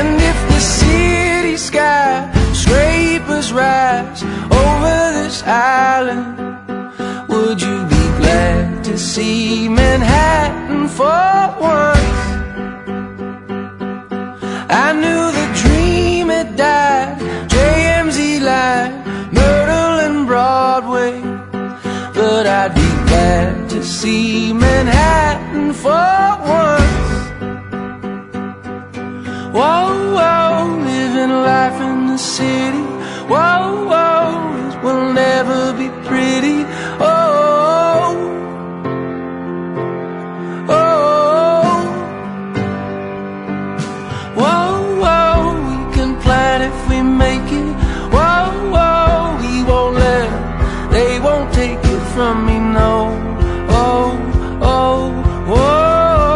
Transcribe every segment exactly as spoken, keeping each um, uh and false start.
And if the city skyscrapers rise over this island, would you be glad to see Manhattan for once? I knew the dream had died, J M Z line, Myrtle and Broadway, but I'd be glad to see Manhattan for once. Whoa, whoa, living life in the city. Whoa, whoa, it will never be pretty. Oh, oh, whoa, whoa, we can plan if we make it. Whoa, whoa, we won't let them, they won't take it from me, no. Oh, oh, whoa.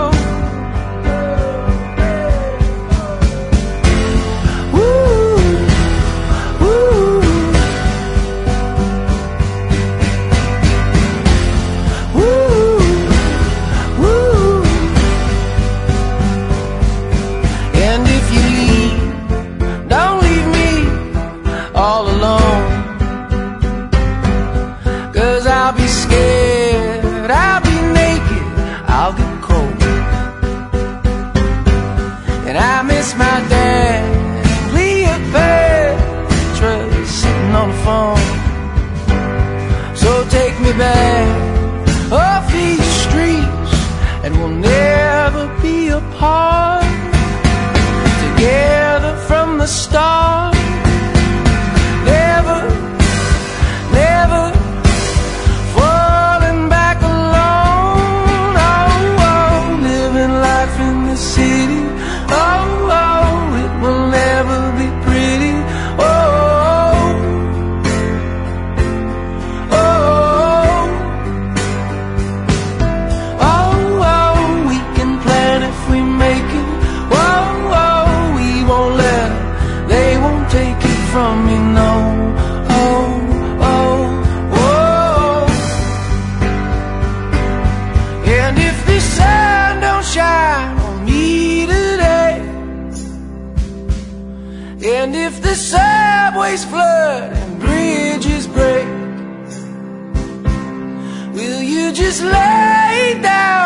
I'll be scared, I'll be naked, I'll get cold. And I miss my dad, Cleopatra, sitting on the phone. So take me back off these streets, and we'll never be apart. Together from the start. Never, never city. Oh, oh, it will never be pretty. Oh, oh, oh, oh, we can plan if we make it. Oh, oh, we won't let them, they won't take it from me, no. Oh, oh, oh. And if the sun don't shine me today, and if the subways flood and bridges break, will you just lay down